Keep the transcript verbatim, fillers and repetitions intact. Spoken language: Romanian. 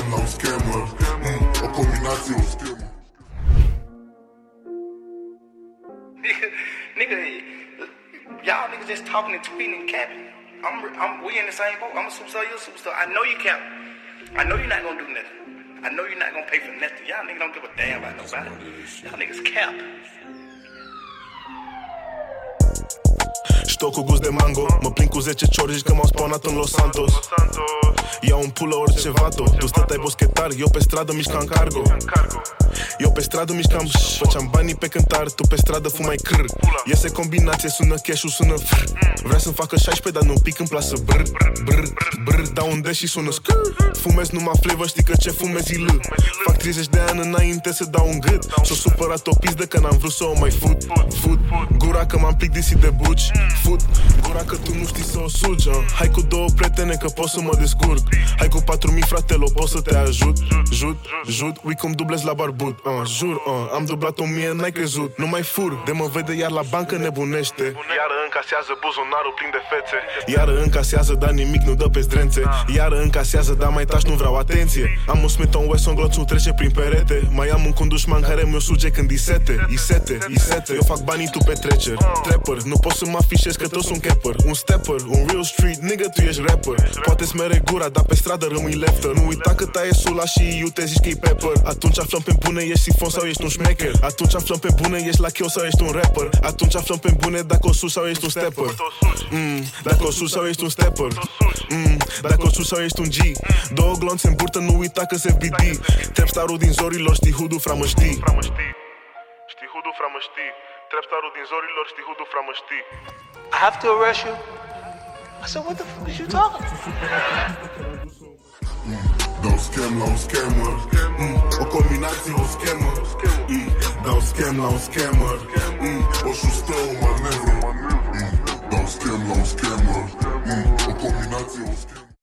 la un scammer, mm, o combinație, o schemă. Nigga, nigga, y'all niggas just talking and tweeting and capping. I'm, I'm, we in the same boat. I'm a superstar, you're a superstar. I know you cap. I know you're not gonna do nothing. I know you're not gonna pay for nothing. Y'all niggas don't give a damn about nobody. Y'all niggas cap. Știu cu gust de mango, mă prind cu zece ciori că m-au spawnat în Los Santos. Iau în pulă orice vato. Tu stăteai boschetar, eu pe stradă mișcam cargo. Eu pe stradă mișcam shh, făceam banii pe cântar, tu pe stradă fumai crr. Iese combinație, sună cash-ul, sună frr. Vrea să-mi facă șaisprezece, dar nu pic în plasă brr, brr, brr. Dau un deș și sună scr. Fumez numai flavor, știi că ce fumezi l. Fac treizeci de ani înainte să dau un gât. S-o supărat o pizdă că n-am vrut să o mai fut. Fut, gura că m-am plictisit de buci. Fut, gura că tu nu știi să o sugi, uh. Hai cu două prietene că pot să mă descurc. Hai cu patru mii fratelo, pot să te ajut. Jut, jut, ui cum dublez la barbut, uh. Jur, uh. am dublat o mie, n-ai crezut. Nu mai fur, de mă vede iar la bancă nebunește. Iară încasează buzunarul plin de fețe. Iară încasează, dar nimic nu dă pe zdrențe. Iară încasează, dar mai taci, nu vreau atenție. Am un Smith and Wesson, gloțul trece prin perete. Mai am un condușman care mi-o suge când isete. Isete, isete, eu fac banii, tu petreceri. Trapper, nu pot să mă afișez că toți sunt capper. Un stepper, un real street, nigga, tu ești rapper. Poate-ți mere gura, dar pe stradă rămâi lefter. Nu uita că taie sula și iute zici că-i pepper. Atunci aflăm pe bune, ești sifon sau ești un șmecher. Atunci aflăm pe bune, ești la cheu sau ești un rapper. Atunci aflăm pe bune dacă o sus sau ești un stepper. mm, Dacă o sus sau ești un stepper. mm, Dacă o sus sau ești un G. Două glonțe în burtă, nu uita că se F B D. Trapstarul din zorilor, știi hudu, framă știi. Știi hudu, framă știi. Trapstarul din zorilor, știi hudu, framă știi. I have to arrest you. I said, what the fuck is you talking? Dau scam la un scammer, mm, o combinație, o schemă, mm, dau scam la un scammer, mm, o șustă, o manevră, mm, dau scam la un scammer, mm, o combinație, o schemă.